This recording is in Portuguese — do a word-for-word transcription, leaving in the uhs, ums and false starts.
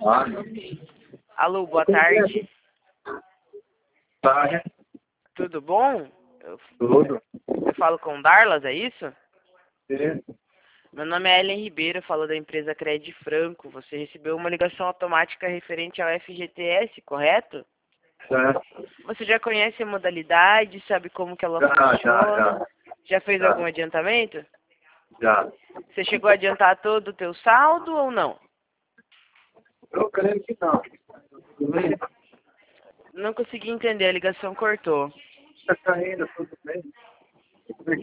Ah, Alô, boa tarde. tá, Tudo bom? Eu, tudo. eu falo com Darlas, é isso? Sim. Meu nome é Ellen Ribeiro, falo da empresa Cred Franco. Você recebeu uma ligação automática referente ao F G T S, correto? Certo. Você já conhece a modalidade, sabe como que ela Já, já, funciona? já. Já fez Já. algum adiantamento? Já. Você chegou a adiantar todo o teu saldo ou não? Eu creio que não. Você não consegui entender, a ligação cortou. Tá caindo, tudo bem.